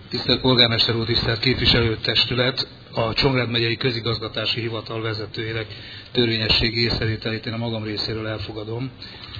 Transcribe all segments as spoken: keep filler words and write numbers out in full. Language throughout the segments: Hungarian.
Tisztelt Polgármester úr, tisztelt képviselőtestület! A Csongrád megyei közigazgatási hivatal vezetőjének törvényességi észrevételét én a magam részéről elfogadom.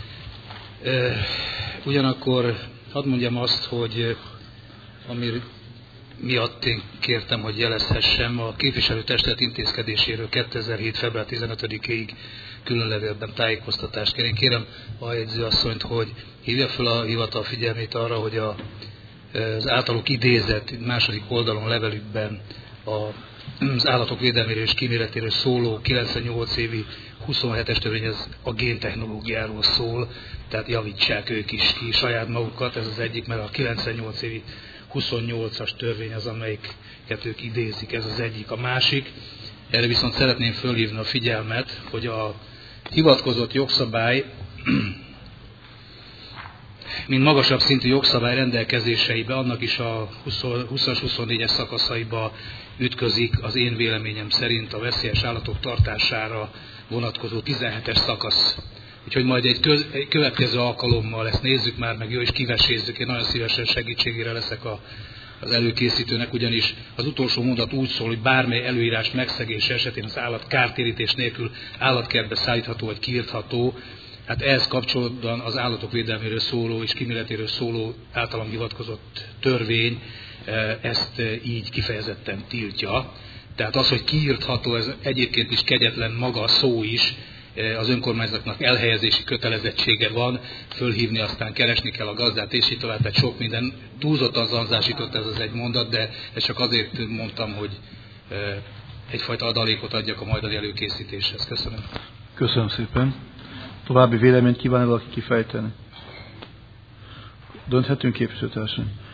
Ugyanakkor hadd mondjam azt, hogy ami miatt én kértem, hogy jelezhessem, a képviselőtestület intézkedéséről kétezer-hét. február tizenötödikéig külön levélben tájékoztatást kérem. Kérem a jegyzőasszonyt, hogy hívja fel a hivatal figyelmét arra, hogy a, az általuk idézett második oldalon levelükben a, az állatok védelméről és kíméletéről szóló kilencvennyolc évi huszonhetes törvény, ez a géntechnológiáról szól, tehát javítsák ők is ki saját magukat, ez az egyik, mert a kilencvennyolc évi huszonnyolcas törvény az, amelyiket ők idézik, ez az egyik. A másik, erre viszont szeretném fölhívni a figyelmet, hogy a hivatkozott jogszabály, mint magasabb szintű jogszabály rendelkezéseibe, annak is a huszas huszonnégyes szakaszaiba ütközik az én véleményem szerint a veszélyes állatok tartására vonatkozó tizenhetes szakasz. Úgyhogy majd egy, köz, egy következő alkalommal ezt nézzük már, meg jó is kivesézzük, én nagyon szívesen segítségére leszek a, az előkészítőnek, ugyanis az utolsó mondat úgy szól, hogy bármely előírás megszegése esetén az állat kártérítés nélkül állatkertbe szállítható vagy kiirtható. Hát ehhez kapcsolódóan az állatok védelméről szóló és kíméletéről szóló általam hivatkozott törvény ezt így kifejezetten tiltja. Tehát az, hogy kiirtható, ez egyébként is kegyetlen maga a szó is, az önkormányzatnak elhelyezési kötelezettsége van, fölhívni, aztán keresni kell a gazdát, és így tovább, tehát sok minden. Túlzottan zanzásított ez az egy mondat, de ezt csak azért mondtam, hogy egyfajta adalékot adjak a majdani előkészítéshez. Köszönöm. Köszönöm szépen. További véleményt kíván-e valaki kifejteni? Dönthetünk, képviselőtársam?